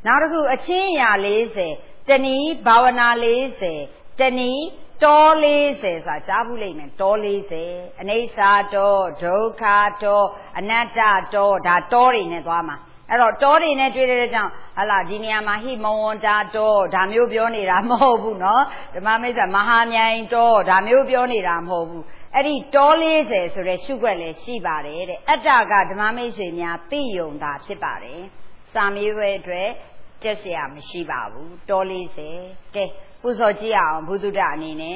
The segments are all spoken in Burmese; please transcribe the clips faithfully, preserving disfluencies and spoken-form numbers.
နောက်တစ်ခုအချင်းအရာလေးဆယ်တဏီဘာဝနာလေးဆယ်တဏီတောလေးဆယ်ဆိုတာကြားဘူးလိမ့်မယ်တောလေးဆယ်အနိစ္စတောဒုက္ခတောအနတ္တတောဒါတောတွေနဲ့သွားမှာအဲ့တော့တောတွေနဲ့တွေ့တဲ့ကြောင့်ဟာလာဒီနေရာမှာဟိမဝန္တာတောဒါမျိုးပြောနေတာမဟုတ်ဘူးเนาะဓမ္မမိတ်ဆွေမဟာမြိုင်တောဒါမျိုးပြောနေတာမဟုတ်ဘူးအဲ့ဒီတောလေးဆယ်ဆိုတဲ့ရှုွက်လည်းရှိပါတယ်တဲ့အတ္တကဓမ္မမိတ်ဆွေများသိယုံတာဖြစ်ပါတယ်စာမေးပွဲအတွက်တက်เสียမရှိပါဘူးတောလေးဆယ်ကဲပူဇော်ကြည့်အောင်ဘုဒ္ဓအနေနဲ့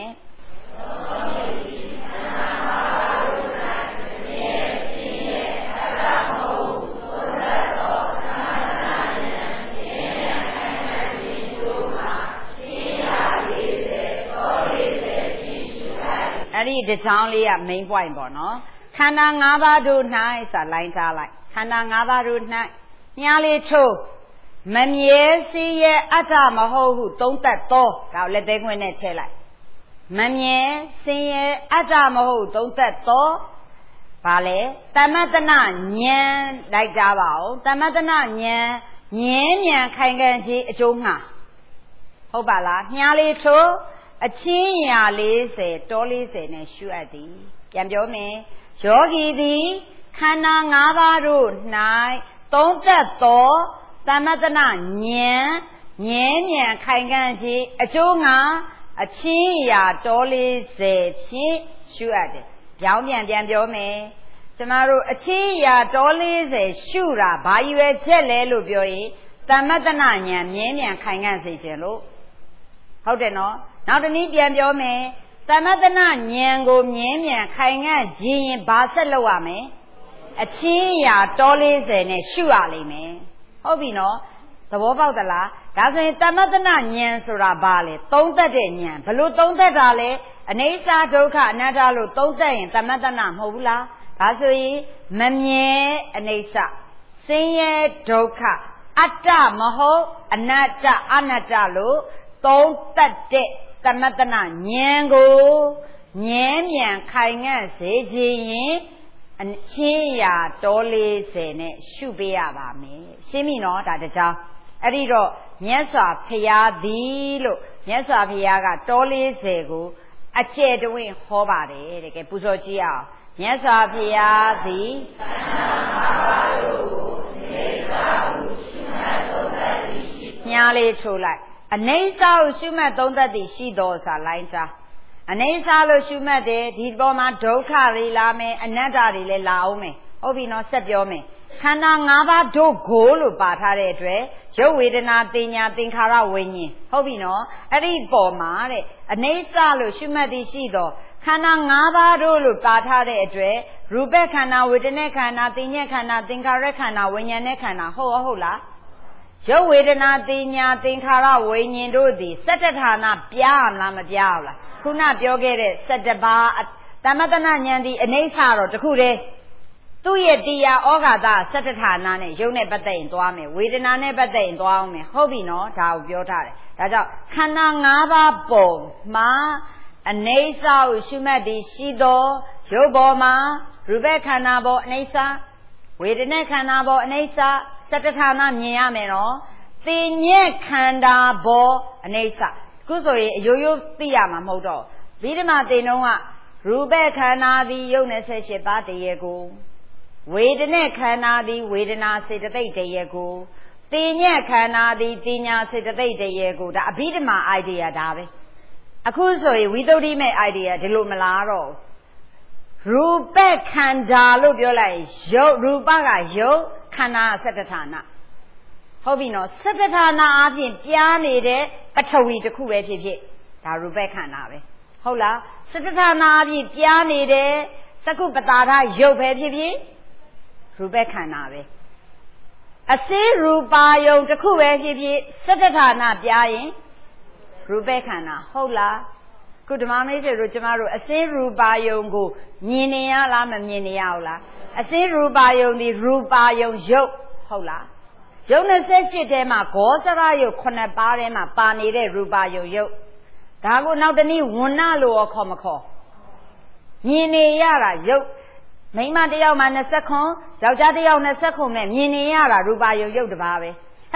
အဲ့ဒီတစ်ချောင်းလေးက main point ပေါ့နော်ခန္ဓာ၅ပါးတို့၌ဆိုတာလိုင်းထားလိုက်ခန္ဓာ၅ပါးတို့၌ညားလေးထိုးမမြဲစီးရဲ့အတ္တမဟုတ်ဟုသုံးသက်သောဒါကိုလက်သေးခွင်းနဲ့ထည့်လိုက်မမြဲစင်ရဲ့အတ္တမဟုတ်သုံးသက်သောဘာလဲတမတနာဉာဏ်လိုက်ကြပါဦးတမတနာဉာဏ်ဉာဏ်ဉာဏ်ခိုင်ခံ့ခြင်းအကျိုးငှာဟုတ်ပါလားညားလေးထိုးအချင်းရာလေးဆယ်တောလေးဆယ်နဲ့ရှုအပ်သည်ပြန်ပြောမယ်ယောဂီသည်ခန္ဓာ၅ပါးတို့၌သုံးသက်သောသမတနာဉာဏ်ဉာဏ်ဉာဏ်ခိုင်ခံ့ခြင်းအကျိုးငါအချင်းရာတောလေးဆယ်ဖြင့်ရှုအပ်တယ်ပြောင်းပြန်ပြန်ပြောမယ်ကျမတို့အချင်းရာတောလေးဆယ်ရှုတာဘာရွယ်ချက်လဲလို့ပြောရင်သမတနာဉာဏ်မြဲမြံခိုင်ခံ့စေခြင်းလို့ဟုတ်တယ်နော်နောက်တစ်နည်းပြန်ပြောမယ်သမတနာဉာဏ်ကိုမြဲမြံခိုင်ခံ့ခြင်းရင်ဘာဆက်လုပ်ရမလဲအချင်းရာတောလေးဆယ်နဲ့ရှုရလိမ့်မယ်ဟုတ်ပြီနော်သဘောပေါက်သလားဒါဆိုရင်သမတနာဉာဏ်ဆိုတာဘာလဲသုံးသက်တဲ့ဉာဏ်ဘလို့သုံးသက်တာလဲအနိစ္စဒုက္ခအနတ္တလို့သုံးသက်ရင်သမတနာမဟုတ်ဘူးလားဒါဆိုရင်မမြဲအနိစ္စဆင်းရဲဒုက္ခအတ္တမဟုတ်အနတ္တအနတ္တလို့သုံးသက်တဲ့သမတနာဉာဏ်ကိုဉာဏ်ဉာဏ်ခိုင်ငံ့စေခြင်းရင်အချင်းရာတောလေးဆယ်နဲ့ရှုပေးရပါမယ်ရှင်းပြီနော်ဒါတကြောင်အဲ့ဒီတော့မြတ်စွာဘုရားသည်လို့မြတ်စွာဘုရားကတောလေးဆယ်ကိုအကျယ်တွင်ဟောပါတယ်တကယ်ပူဇော်ကြည့်အောင်မြတ်စွာဘုရားသည်သံဃာပါတို့ကိုနေသာဟုရှုမှတ်သုံးသပ်သည်ရှိညာလေးထိုးလိုက်အနိစ္စကိုရှုမှတ်သုံးသပ်သည်ရှိတော်စာလိုင်းကြားအနိစ္စလို့ရှုမှတ်တယ်ဒီပေါ်မှာဒုက္ခတွေလာမယ်အနတ္တတွေလည်းလာအောင်မယ်ဟုတ်ပြီနော်ဆက်ပြောမယ်ခန္ဓာ၅ပါးဒုက္ခလို့ပါထားတဲ့အတွက်ရုပ်ဝေဒနာတင်ညာသင်္ခါရဝိညာဉ်ဟုတ်ပြီနော်အဲ့ဒီပေါ်မှာတဲ့အနိစ္စလို့ရှုမှတ်သည်ရှိတော်ခန္ဓာ၅ပါးတို့လို့ပါထားတဲ့အတွက်ရူပခန္ဓာဝေဒနာခန္ဓာသင်ညာခန္ဓာသင်္ခါရခန္ဓာဝိညာဉ်နဲ့ခန္ဓာဟုတ်ရောဟုတ်လားရုပ်ဝေဒနာတင်ညာသင်္ခါရဝိညာဉ်တို့သည်စတ္တဌာနပြားမလားမပြားဘူးလားခုနပြောခဲ့တဲ့စတ္တပါးသမတနာဉာဏ်ဒီအနိစ္စတော့တခုတည်းသူ့ရဲ့တရားဩဃာတစတ္တဌာနနဲ့ရုပ်နဲ့ပတ်သက်ရင်သွားမယ်ဝေဒနာနဲ့ပတ်သက်ရင်သွားအောင်မယ်ဟုတ်ပြီနော်ဒါကိုပြောထားတယ်ဒါကြောင့်ခန္ဓာ၅ပါးပုံမှာအနိစ္စကိုရှုမှတ်သည်ရှိသောရုပ်ပေါ်မှာရူပခန္ဓာပေါ်အနိစ္စဝေဒနာခန္ဓာပေါ်အနိစ္စစတ္တဌာနမြင်ရမယ်နော်သင်ညက်ခန္ဓာပေါ်အနိစ္စခုဆိုရင်အယိုးယိုးသိရမှာမဟုတ်တော့ဗိဓမာသင်တော့ကရူပခန္ဓာသည်ယုတ်၂၈ပါးတရေကိုဝေဒနာခန္ဓာသည်ဝေဒနာစေတသိက်တရေကိုသင်ညက်ခန္ဓာသည်သင်ညာစေတသိက်တရေကိုဒါအဘိဓမာ idea ဒါပဲအခုဆိုရင်ဝိသုဒ္ဓိမဲ့ idea ဒီလိုမလားတော့ရူပခန္ဓာလို့ပြောလိုက်ရုပ်ရူပကရုပ်ခန္ဓာစတ္တဌာနဟုတ်ပြီနော်စတ္တဌာနအပြင်ပြားနေတဲ့ပထဝီတစ်ခုပဲဖြစ်ဖြစ်ဒါရူပခန္ဓာပဲဟုတ်လားစတ္တဌာနအပြင်ပြားနေတဲ့သကုပတာထရုပ်ပဲဖြစ်ဖြစ်ရူပခန္ဓာပဲအစေရူပါယုံတစ်ခုပဲဖြစ်ဖြစ်စတ္တဌာနပြားရင်ရူပခန္ဓာဟုတ်လားခုဓမ္မမိတ်ဆွေတို့ကျမတို့အစေရူပါယုံကိုမြင်နေရလားမမြင်နေရဘူးလားအစေရူပါယုံဒီရူပါယုံရုပ်ဟုတ်လားရုပ်၂၈ထဲမှာဂောဇရယုတ်ခုနှစ်ပါးထဲမှာပါနေတဲ့ရူပါယုံရုပ်ဒါကိုနောက်တနည်းဝဏ္ဏလို့ရောခေါ်မခေါ်မြင်နေရတာရုပ်မိန်းမတစ်ယောက်မှ၂၀ခွန်ယောက်ျားတစ်ယောက်၂၀ခွန်မဲ့မြင်နေရတာရူပါယုံရုပ်တစ်ပါးပဲဟ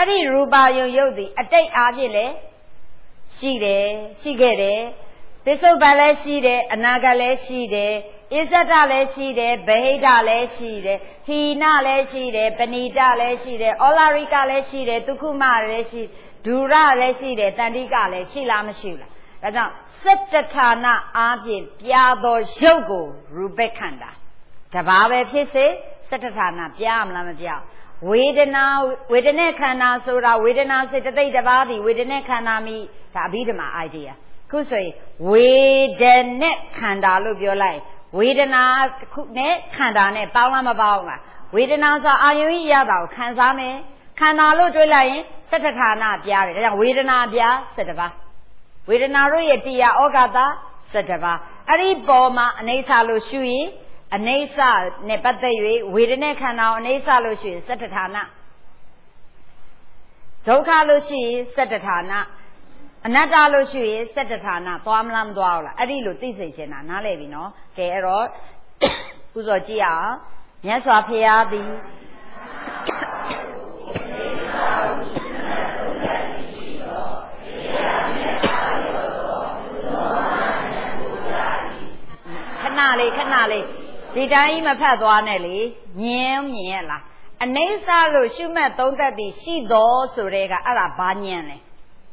အဲ့ဒီရူပါယုံရုပ်သည်အတိတ်အားဖြင့်လည်းရှိတယ်ရှိခဲ့တယ်ပစ္စုပန်လည်းရှိတယ်အနာဂတ်လည်းရှိတယ်ဣဇဒလည်းရှိတယ်ဗဟိတလည်းရှိတယ်ဟိနလည်းရှိတယ်ပဏိတလည်းရှိတယ်ဩလာရိကလည်းရှိတယ်ဒုက္ခမလည်းရှိဒုရလည်းရှိတယ်တန္တိကလည်းရှိလားမရှိဘူးလားဒါကြောင့်စတ္တဌာနအားဖြင့်ပြာသောရုပ်ကိုရူပခန္ဓာတဘာပဲဖြစ်စေစတ္တဌာနပြားမလားမပြားဝေဒနာဝေဒနာခန္ဓာဆိုတာဝေဒနာစေတသိက်တစ်ပါးသည်ဝေဒနာခန္ဓာမိဒါအဘိဓမ္မာ idea ခုဆိုရင်ဝေဒနာခန္ဓာလို့ပြောလိုက်ဝေဒနာခုနဲ့ခန္ဓာနဲ့ပေါင်းလားမပေါင်းလားဝေဒနာဆိုအာယုံကြီးရတာကိုခံစားမယ်ခန္ဓာလို့တွေးလိုက်ရင်စတ္တဌာနပြားတယ်ဒါကြောင့်ဝေဒနာပြားစတ္တပါးဝေဒနာတို့ရဲ့တရားဩဃတာစတ္တပါးအဲ့ဒီပေါ်မှာအနိစ္စလို့ရှုရင်အနိစ္စနဲ့ပတ်သက်၍ဝေဒနာခန္ဓာကိုအနိစ္စလို့ရှိရင်စတ္တဌာနဒုက္ခလို့ရှိရင်စတ္တဌာနအနတ္တလို့ရှိရင်စတ္တဌာနသွားမလားမသွားဘူးလားအဲ့ဒီလိုသိစေချင်တာနားလည်ပြီနော်ကဲအဲ့တော့ပူဇော်ကြည့်အောင်မြတ်စွာဘုရားသည်ခဏလေးခဏလေးဒီတိုင်းမဖတ်သွားနဲ့လေမြင်မြင်ရလားအနိစ္စလို့ရှုမှတ်သုံးသပ်သည်ရှိတော်ဆိုတဲ့ကအဲ့ဒါဘာဉာဏ်လဲ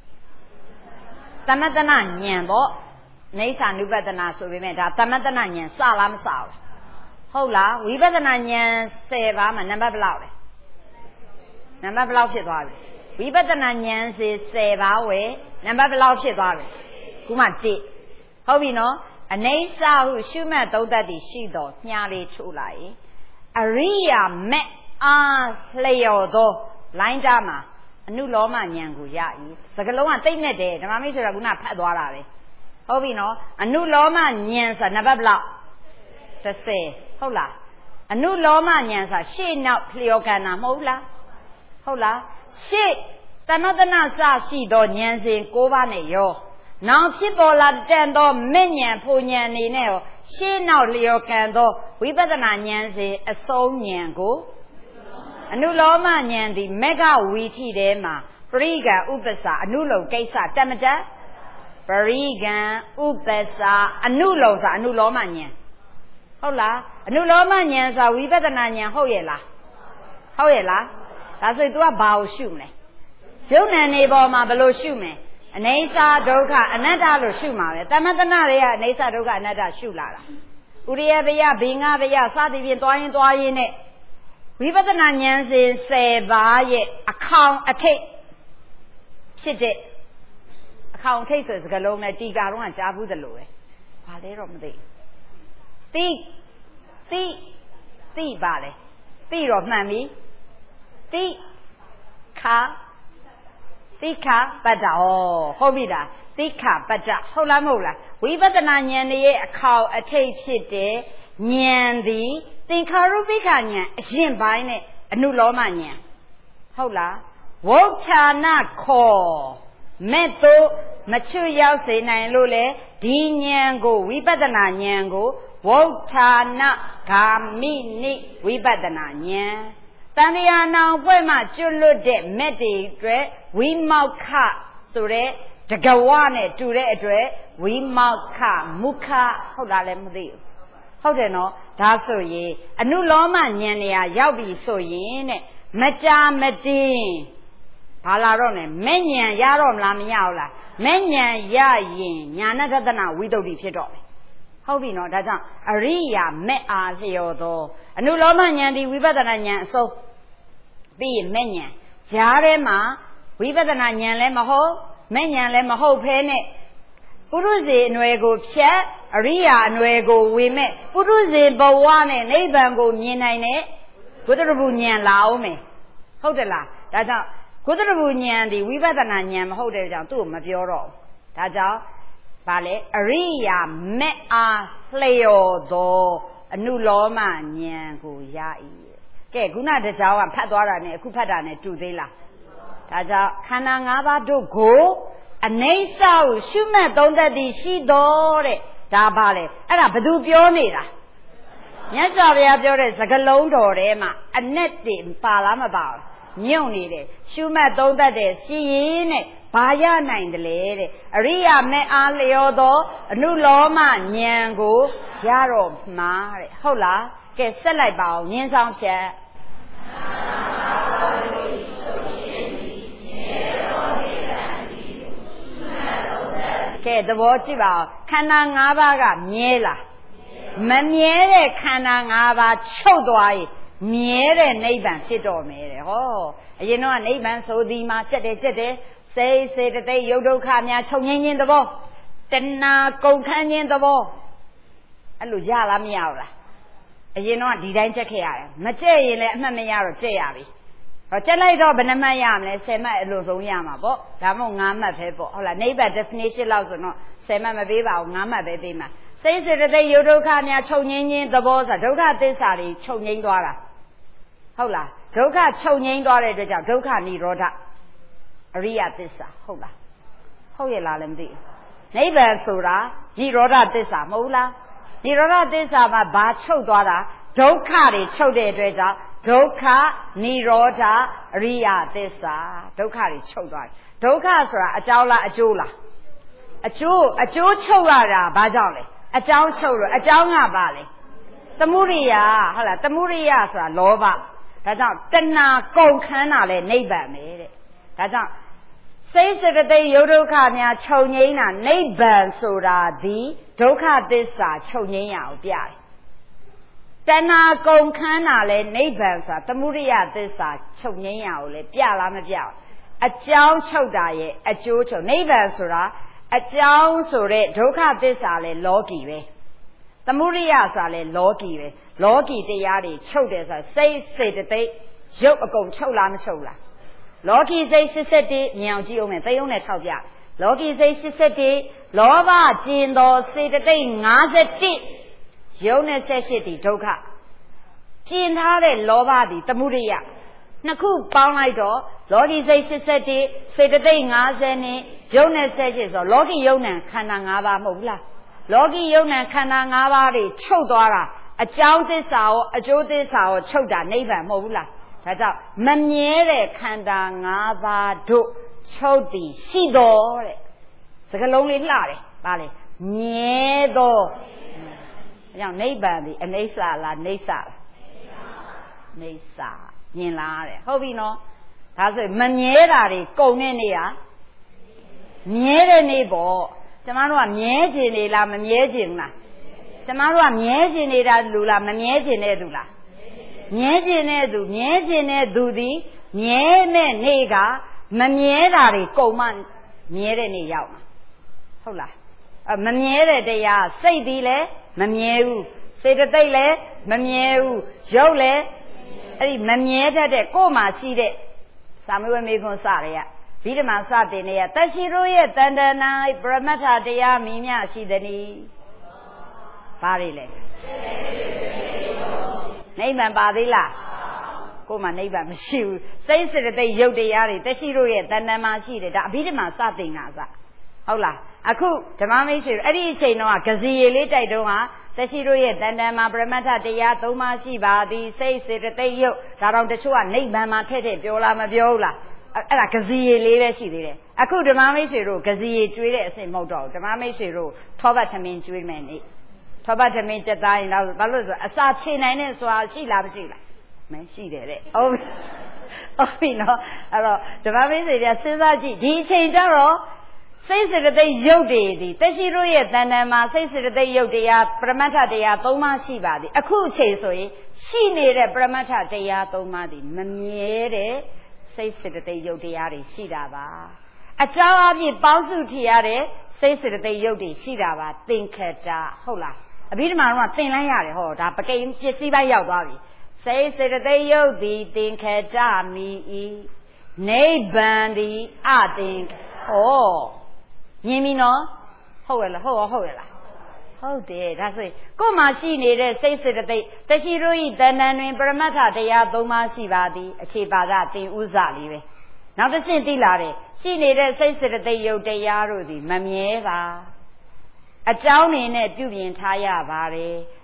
သမတနာဉာဏ်ပေါ့အိဋ္ဌာနုပဒနာဆိုပေမဲ့ဒါသမတနာဉာဏ်စလားမစဘူးဟုတ်လားဝိပဿနာဉာဏ်ဆယ်ပါးမှာနံပါတ်ဘယ်လောက်လဲနံပါတ်ဘယ်လောက်ဖြစ်သွားပြီဝိပဿနာဉာဏ်စီဆယ်ပါးဝယ်နံပါတ်ဘယ်လောက်ဖြစ်သွားပြီခုမှတစ်ဟုတ်ပြီနော်အနိစ္စဟုရှုမှတ်သုံးသပ်သည်ရှိတော်ညှာလေးချိုးလိုက်အရိယာမက်အားလျော်သောလိုင်းသားမှာအနုလောမဉာဏ်ကိုရ၏စကလုံးကတိတ်နဲ့တယ်ဓမ္မမိတ်ဆိုတာကဖတ်သွားတာပဲဟုတ်ပြီနော်အနုလောမဉာဏ်ဆိုတာနံပါတ်ဘယ်လောက်တစ်ဆယ်ဟုတ်လားအနုလောမဉာဏ်ဆိုတာရှေ့နောက်လျော်ကန်တာမဟုတ်လားဟုတ်လားရှေ့တဏ္ဍနာစရှိသောဉာဏ်စဉ်၉ပါးနဲ့ရောနောင်ဖြစ်ပေါ်လာတန်သောမဲ့ဉာဏ်ဖို့ဉာဏ်နေနဲ့ရောရှေ့နောက်လျော်ကန်သောဝိပဿနာဉာဏ်စဉ်အဆုံးဉာဏ်ကိုအနုလောမဉာဏ်သည်မေဃဝီထိထဲမှာပရိကံဥပ္ပစာအနုလုံကိစ္စတတ်မတတ်ပရိကံဥပ္ပစာအနုလုံစာအနုလောမဉာဏ်ဟုတ်လားအနုလောမဉာဏ်ဆိုဝိပဿနာဉာဏ်ဟုတ်ရဲ့လားဟုတ်ရဲ့လားဒါဆိုရင် तू ကဘာကိုရှုမလဲရုပ်နာနေပေါ်မှာဘယ်လိုရှုမလဲအနိစ္စဒုက္ခအနတ္တလို့ရှုမှာပဲသမတနာတွေကအနိစ္စဒုက္ခအနတ္တရှုလာတာဥရိယဘယဘိင္ဂဘယစသည်ဖြင့်တွားရင်တွားရင်နဲ့ဝိပဿနာဉာဏ်စဉ်ဆယ်ပါးရဲ့အခေါင်အထိတ်ဖြစ်တဲ့အခေါင်ထိတ်ဆိုတဲ့စကားလုံးနဲ့တီကာတော့ကကြားဘူးသလိုပဲဘာလဲတော့မသိတိတိတိပါလေတိတော့မှန်ပြီတိခါတိခါပတ္တဩဟုတ်ပြီလားတိခါပတ္တဟုတ်လားမဟုတ်လားဝိပဿနာဉာဏ်ရဲ့အခေါင်အထိတ်ဖြစ်တဲ့ဉာဏ်သည်သင်္ခါရုပ္ပခဉာဏ်အရင်ပိုင်းနဲ့အနုလောမဉာဏ်ဟုတ်လားဝုဋ္ဌာနခောမဲ့တို့မချွတ်ရောက်စေနိုင်လို့လေဒီဉာဏ်ကိုဝိပဿနာဉာဏ်ကိုဝုဋ္ဌာနဂာမိနိဝိပဿနာဉာဏ်တန်တရားနောင်ပွဲမှာကျွတ်လွတ်တဲ့မဲ့တွေအတွက်ဝိမောက္ခဆိုတဲ့တကဝနဲ့တူတဲ့အတွက်ဝိမောက္ခမုခဟုတ်လားလည်းမသိဘူးဟုတ်တယ်နော်ဒါဆိုရင်အနုလောမဉာဏ်နေရာရောက်ပြီဆိုရင်တဲ့မကြာမတင်းဘာလာတော့လဲမဲ့ဉာဏ်ရတော့မလားမရဘူးလားမဲ့ဉာဏ်ရရင်ညာဏတတနာဝိတုဒ္ဓိဖြစ်တော့မယ်ဟုတ်ပြီနော်ဒါကြောင့်အရိယာမဲ့အားလျော်သောအနုလောမဉာဏ်ဒီဝိပဿနာဉာဏ်အစိုးပြီးရင်မဲ့ဉာဏ်ဈာထဲမှာဝိပဿနာဉာဏ်လည်းမဟုတ်မဲ့ဉာဏ်လည်းမဟုတ်ဖဲနဲ့ပုရုဇေအနွယ်ကိုဖြတ်အရိယာအနွယ်ကိုဝေမဲ့ပုရုဇေဘဝနဲ့နိဗ္ဗာန်ကိုမြင်နိုင်တဲ့ဂုတ္တရဘူးဉာဏ်လာအောင်မယ်ဟုတ်တယ်လားဒါကြောင့်ဂုတ္တရဘူးဉာဏ်ဒီဝိပဿနာဉာဏ်မဟုတ်တဲ့ကြောင့်သူ့ကိုမပြောတော့ဘူးဒါကြောင့်ဗာလေအရိယာမဲ့အားလျော်သောအနုလောမဉာဏ်ကိုရ၏ကဲခုနတကြောင်ကဖတ်သွားတာနဲ့အခုဖတ်တာနဲ့တူသေးလားဒါကြောင့်ခန္ဓာ၅ပါးတို့ကိုအနိစ္စကိုရှုမှတ်သုံးသပ်သည်ရှိတော်တဲ့ဒါပါလေအဲ့ဒါဘယ်သူပြောနေတာမြတ်စွာဘုရားပြောတဲ့စကားလုံးတော်ထဲမှာအနက်တင်ပါလားမပါဘူးညွန့်နေတယ်ရှုမှတ်သုံးသပ်တယ်စီရင်နဲ့ဘာရနိုင်တယ်လေတဲ့အရိယာမဲ့အားလျော်သောအနုလောမဉာဏ်ကိုရတော့မှာတဲ့ဟုတ်လားကဲဆက်လိုက်ပါအောင်ဉာဏ်ဆောင်ဖြတ်ကဲသဘောကြည့်ပါဦးခန္ဓာ၅ပါးကမြဲလားမမြဲတဲ့ခန္ဓာ၅ပါးချုပ်သွားရင်မြဲတဲ့နိဗ္ဗာန်ဖြစ်တော်မယ်တဲ့ဟောအရင်တော့နိဗ္ဗာန်ဆိုဒီမှာစက်တယ်စက်တယ်စိတ်စေတသိက်ယုတ်ဒုက္ခများချုပ်ငြိမ်းခြင်းသဘောတဏှာကုန်ခန်းခြင်းသဘောအဲ့လိုရလားမရဘူးလားအရင်တော့ဒီတိုင်းချက်ခဲ့ရတယ်မကြက်ရင်လည်းအမှတ်မရတော့ကြက်ရပြီဟောကြက်လိုက်တော့ဘယ်နှမှတ်ရမလဲဆယ်မှတ်အလိုဆုံးရမှာပေါ့ဒါမှမဟုတ်ငါးမှတ်ပဲပေါ့ဟုတ်လားနိဗ္ဗာန် definition လောက်ဆိုတော့ဆယ်မှတ်မပေးပါဘူးငါးမှတ်ပဲပေးမှာစိတ်စေတသိက်ယုတ်ဒုက္ခများချုပ်ငြိမ်းခြင်းသဘောဆိုဒုက္ခသစ္စာတွေချုပ်ငြိမ်းသွားတာဟုတ်လားဒုက္ခချုပ်ငြိမ်းသွားတဲ့အတွက်ကြောင့်ဒုက္ခនិရောဓအရိယသစ္စာဟုတ်လားဟုတ်ရဲ့လားလည်းမသိဘူးနိဗ္ဗာန်ဆိုတာនិရောဓသစ္စာမဟုတ်လားនិရောဓသစ္စာမှာဘာချုပ်သွားတာဒုက္ခတွေချုပ်တဲ့အတွက်ကြောင့်ဒုက္ခនិရောဓအရိယသစ္စာဒုက္ခတွေချုပ်သွားတယ်ဒုက္ခဆိုတာအကြောင်းလားအကျိုးလားအကျိုးအကျိုးချုပ်ရတာဘာကြောင့်လဲအကြောင်းချုပ်လို့အကြောင်းကပါလေသမုဒိယဟုတ်လားသမုဒိယဆိုတာလောဘဒါကြောင့်တဏှာကုန်ခန်းတာလဲနိဗ္ဗာန်ပဲတဲ့ဒါကြောင့်စိတ်စေတသိက်ယုတ်ဒုက္ခများချုပ်ငြိမ်းတာနိဗ္ဗာန်ဆိုတာဒီဒုက္ခသစ္စာချုပ်ငြိမ်းရအောင်ပြတယ်တဏှာကုန်ခန်းတာလဲနိဗ္ဗာန်ဆိုတာသမုဒိယသစ္စာချုပ်ငြိမ်းရအောင်လဲပြလားမပြဘူးအကြောင်းချုပ်တာရဲ့အကျိုးချုပ်နိဗ္ဗာန်ဆိုတာအကြောင်းဆိုတဲ့ဒုက္ခသစ္စာလဲလောကီပဲသမုဒိယဆိုတာလဲလောကီပဲလောကီတရားတွေချုပ်တယ်ဆိုတာစိတ်စေတသိက်ရုပ်အကုန်ချုပ်လားမချုပ်လားလောကီစိတ်၈၁မြင်အောင်ကြည့်အောင်မယ်သိုံနဲ့ထောက်ပြလောကီစိတ်၈၁လောဘကျင်သောစေတသိက်၅၁ရုပ်နဲ့၁၈ဒီဒုက္ခကျင်ထားတဲ့လောဘဒီသမုဒိယနှစ်ခုပေါင်းလိုက်တော့လောကီစိတ်၈၁စေတသိက်၅၀နဲ့ရုပ်နဲ့၁၈ဆိုတော့လောကီယုံနံခန္ဓာ၅ပါးမဟုတ်ဘူးလားလောကီယုံနံခန္ဓာ၅ပါးတွေချုပ်သွားတာအကြောင်းသစ္စာရောအကျိုးသစ္စာရောချုပ်တာနိဗ္ဗာန်မဟုတ်ဘူးလားဒါကြောင့်မမြဲတဲ့ခန္ဓာ၅ပါးတို့ချုပ်သည်ရှိတော်တဲ့စကားလုံးလေးလှတယ်ပါလေမြဲသောဒါကြောင့်နိဗ္ဗာန်ဒီအနိစ္စလားနိစ္စလားနိစ္စမြင်လားတဲ့ဟုတ်ပြီနော်ဒါဆိုရင်မမြဲတာတွေကုန်တဲ့နေရာမြဲတဲ့နေပေါ့ကျမတို့ကမြဲခြင်းနေလားမမြဲခြင်းလားကျမတို့ကမြဲခြင်းနေတာလူလားမမြဲခြင်းတဲ့သူလားမြဲခြင်းတဲ့သူမြဲခြင်းတဲ့သူသည်မြဲတဲ့နေကမမြဲတာတွေကုန်မှမြဲတဲ့နေရောက်မှာဟုတ်လားအမမြဲတဲ့တရားစိတ်သည်လည်းမမြဲဘူးစေတသိက်လည်းမမြဲဘူးရုပ်လည်းအဲ့ဒီမမြဲတတ်တဲ့ကိုယ်မှာရှိတဲ့သာမဝေမေခွန်းစရရဗိဓမာစတင်နေရတရှိတို့ရဲ့တန်တနာပရမတ္ထတရားမိမြရှိသည်။ဘာတွေလဲနိဗ္ဗာန်ပါသေးလားကိုယ်မှာနိဗ္ဗာန်မရှိဘူးစိတ်စေတသိက်ရုပ်တရားတွေတရှိတို့ရဲ့တဏ္ဍာမှာရှိတယ်ဒါအဘိဓမ္မာစတင်တာစဟုတ်လားအခုဓမ္မမိတ်ဆွေအဲ့ဒီအချိန်တော့ကစီရလေးတိုက်တော့ဟာတရှိတို့ရဲ့တဏ္ဍာမှာပရမတ္ထတရားသုံးပါးရှိပါသည်စိတ်စေတသိက်ရုပ်ဒါတော့တချို့ကနိဗ္ဗာန်မှာထည့်ထည့်ပြောလားမပြောဘူးလားအဲ့ဒါကစီရလေးပဲရှိသေးတယ်အခုဓမ္မမိတ်ဆွေတို့ကစီရကျွေးတဲ့အဆင့်မဟုတ်တော့ဘူးဓမ္မမိတ်ဆွေတို့ထောပတ်သမင်းကျွေးမယ်နေ့ထောပတ်သမင်းတက်သားရင်တော့ဘာလို့ဆိုအစာချေနိုင်တဲ့ဆိုတာရှိလားမရှိလားမရှိတယ်တဲ့ဟုတ်ဟုတ်ပြီနော်အဲ့တော့ဓမ္မမိတ်ဆွေတွေကစဉ်းစားကြည့်ဒီအချိန်ကျတော့စိတ်စေတသိက်ရုပ်တွေဒီတရှိတို့ရဲ့တဏ္ဍာမှာစိတ်စေတသိက်ရုပ်တရားပရမတ္ထတရားသုံးပါးရှိပါသည်အခုအချိန်ဆိုရင်ရှိနေတဲ့ပရမတ္ထတရားသုံးပါးဒီမမြဲတဲ့စိတ်စေတသိက်ရုပ်တရားတွေရှိတာပါအကြောင်းအပြင်ပေါင်းစုထရတဲ့စိတ်စေတသိက်ရုပ်တွေရှိတာပါသင်္ခတဟုတ်လားအဘိဓမ္မာတော့သင်လိုက်ရတယ်ဟောဒါပကိန်းပစ္စည်းပိုင်းရောက်သွားပြီစိတ်စေတသိက်ရုပ်သည်သင်္ခတမိဤနိဗ္ဗာန်သည်အသင်္ဟောမြင်ပြီနော်ဟုတ်ရဲ့လားဟုတ်ရောဟုတ်ရဲ့လားဟုတ်တယ်ဒါဆိုရင်ကိုယ်မှာရှိနေတဲ့စိတ်စေတသိက်တရှိတို့ဤတဏ္ဍာတွင်ပရမတ္ထတရားသုံးပါးရှိပါသည်အခြေပါဒသင်ဥစလေးပဲနောက်တစ်ဆင့်သိလာတယ်ရှိနေတဲ့စိတ်စေတသိက်ယုတ်တရားတို့သည်မမြဲပါအကြောင်းနေနဲ့ပြုပြင်ထားရပါတယ်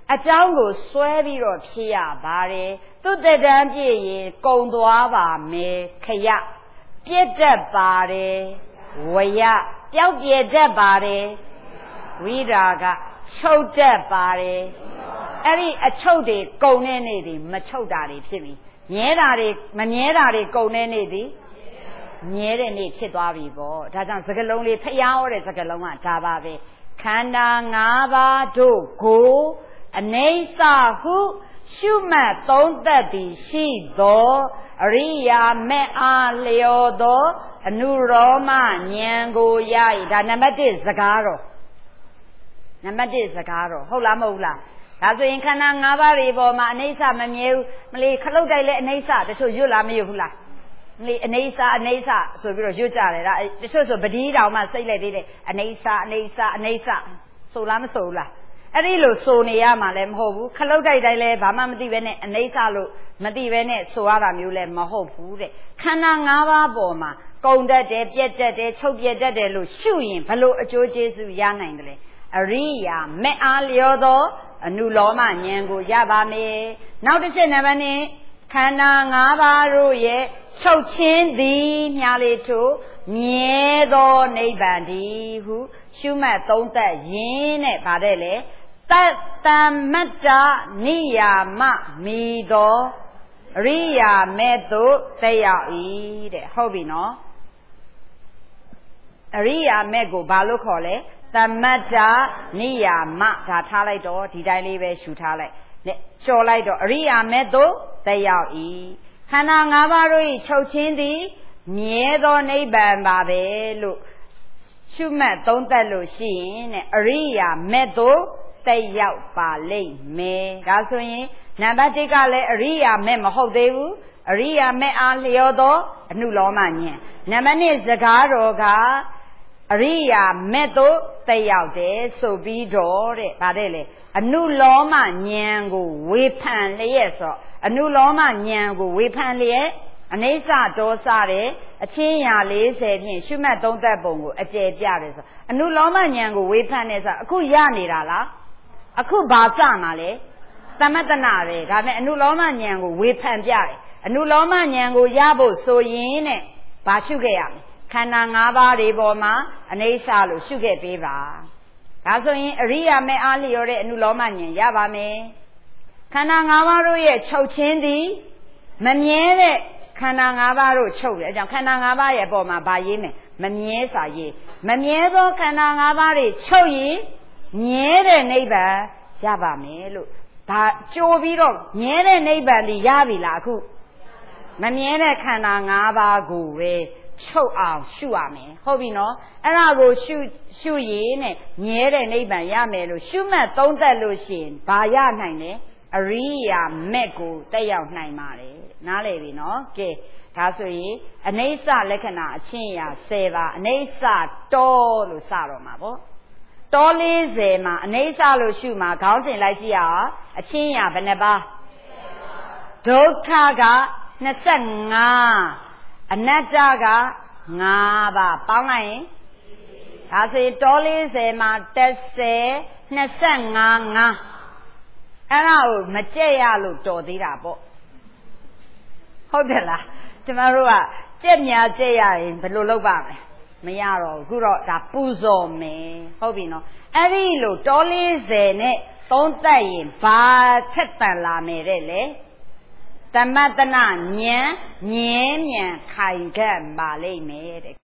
အကြောင်းကိုဆွဲပြီးတော့ဖြစ်ရပါတယ်သူတည်တမ်းပြည့်ရင်ကုံသွားပါမယ်ခရပြည့်တတ်ပါတယ်ဝရပျောက်ပြည့်တတ်ပါတယ်ဝိရာကချုပ်တတ်ပါတယ်အဲ့ဒီအချုပ်တွေကုံတဲ့နေ့တွေမချုပ်တာတွေဖြစ်ပြီမြဲတာတွေမမြဲတာတွေကုံတဲ့နေ့တွေမြဲတဲ့နေ့ဖြစ်သွားပြီပေါ့ဒါကြောင့်စကလုံးလေးဖျားဟောတဲ့စကလုံးကဒါပါပဲခန္ဓာ၅ပါးတို့ကိုအနိစ္စဟုရှုမှတ်သုံးသပ်သည်ရှိသောအရိယာမေအားလျော်သောအနုရောမဉာဏ်ကိုရ၏ဒါနံပါတ်၁စကားတော့နံပါတ်၁စကားတော့ဟုတ်လားမဟုတ်လားဒါဆိုရင်ခန္ဓာ၅ပါးတွေပေါ်မှာအနိစ္စမမြဲဘူးမလေးခလုတ်တိုက်လဲအနိစ္စတချို့ရွတ်လားမရွတ်ဘူးလားမလေးအနိစ္စအနိစ္စဆိုပြီးတော့ရွတ်ကြတယ်ဒါတချို့ဆိုပတိတောင်မှစိတ်လိုက်သေးတယ်အနိစ္စအနိစ္စအနိစ္စဆိုလားမဆိုဘူးလားအဲ့ဒီလိုဆိုနေရမှာလည်းမဟုတ်ဘူးခလုတ်တိုက်တိုင်းလည်းဘာမှမသိပဲနဲ့အနိစ္စလို့မသိပဲနဲ့ဆိုရတာမျိုးလည်းမဟုတ်ဘူးတဲ့ခန္ဓာ၅ပါးပေါ်မှာကုံတတ်တယ်ပြက်တတ်တယ်ချုပ်ပြက်တတ်တယ်လို့ရှုရင်ဘလို့အကျိုးကျေးဇူးရနိုင်တယ်လဲအရိယာမေအားလျော်သောအနုလောမဉာဏ်ကိုရပါမယ်နောက်တစ်ချက်နံပါတ်၂ခန္ဓာ၅ပါးတို့ရဲ့ချုပ်ချင်းသည်မြားလေးထို့မြဲသောနိဗ္ဗာန်တည်းဟုရှုမှတ်သုံးသပ်ရင်းနဲ့ဗါတဲ့လေတတ္တမတ္တနိယာမမီသောအရိယာမေတုတက်ရောက်၏တဲ့ဟုတ်ပြီနော်အရိယာမေကိုဘာလို့ခေါ်လဲသမတ္တနိယာမဒါထားလိုက်တော့ဒီတိုင်းလေးပဲရှုထားလိုက်နဲ့ကျော်လိုက်တော့အရိယာမေတုတက်ရောက်၏ခန္ဓာ၅ပါးတို့၏ချုပ်ချင်းသည်မြဲသောနိဗ္ဗာန်ပါပဲလို့ရှုမှတ်သုံးသပ်လို့ရှိရင်တဲ့ အရိယာမေတ္တုတက်ရောက်ပါလိမ့်မယ်ဒါဆိုရင်နံပါတ်၁ကလည်းအရိယာမေမဟုတ်သေးဘူးအရိယာမေအားလျော်သောအနုလောမဉာဏ်နံပါတ်၂စကားတော်ကအရိယာမေတ္တုတက်ရောက်တယ်ဆိုပြီးတော့တဲ့ဗါတဲ့လေအနုလောမဉာဏ်ကိုဝေဖန်လျက်ဆိုအနုလောမဉာဏ်ကိုဝေဖန်လျက်အနိစ္စဒေါသတဲ့အချင်းရာ၄၀ဖြင့်ရှုမှတ်သုံးသပ်ပုံကိုအကျယ်ပြတယ်ဆိုအနုလောမဉာဏ်ကိုဝေဖန်နေဆိုအခုရနေတာလားအခုဘာစမှာလဲသမတနာပဲဒါပေမဲ့အနုလောမဉာဏ်ကိုဝေဖန်ပြတယ်အနုလောမဉာဏ်ကိုရဖို့ဆိုရင်တဲ့ဘာရှုခဲ့ရမလဲခန္ဓာ၅ပါးတွေပေါ်မှာအနိစ္စလို့ရှုခဲ့ပေးပါဒါဆိုရင်အရိယာမေအားလျော်တဲ့အနုလောမဉာဏ်ရပါမယ်ခန္ဓာ၅ပါးတို့ရဲ့ချုပ်ချင်းသည်မမြဲတဲ့ခန္ဓာ၅ပါးတို့ချုပ်တယ်အကြောင်းခန္ဓာ၅ပါးရဲ့ပေါ်မှာဗာရေးမယ်မမြဲစာရေးမမြဲသောခန္ဓာ၅ပါးတွေချုပ်ရင်မြဲတဲ့နိဗ္ဗာန်ရပါမယ်လို့ဒါကြိုးပြီးတော့မြဲတဲ့နိဗ္ဗာန်ဒီရပြီလားအခုမမြဲတဲ့ခန္ဓာ၅ပါးကိုပဲချုပ်အောင်ရှုရမယ်ဟုတ်ပြီနော်အဲ့ဒါကိုရှုရှုရည်နဲ့မြဲတဲ့နိဗ္ဗာန်ရမယ်လို့ရှုမှတ်သုံးသပ်လို့ရှိရင်ဘာရနိုင်လဲအရိယာမက်ကိုတက်ရောက်နိုင်ပါတယ်နားလည်ပြီနော်ကဲဒါဆိုရင်အနိစ္စလက္ခဏာအချင်းရာ၁၀ပါအနိစ္စတောလို့စတော့မှာပေါ့တော၄၀မှာအနိစ္စလို့ရှုမှာခေါင်းစဉ်လိုက်ကြည့်ရအောင်အချင်းရာဘယ်နှပါဒုက္ခက၂၅အနတ္တက၅ပါပေါင်းလိုက်ရင်ဒါဆိုရင်တော၄၀မှာ၁၀ ၂၅ ၅အဲ့ဒါကိုမကြက်ရလို့တော်သေးတာပေါ့ဟုတ်တယ်လားကျမတို့ကကြက်များကြက်ရရင်ဘယ်လိုလုပ်ပါမလဲမရတော့ဘူးခုတော့ဒါပူဇော်မယ်ဟုတ်ပြီနော်အဲ့ဒီလိုတော၄၀နဲ့သုံးသက်ရင်ဘာချက်တန်လာမယ်တဲ့လေသမတနာဉာဏ်မြဲမြံခိုင်ခဲ့ပါလိမ့်မယ်တဲ့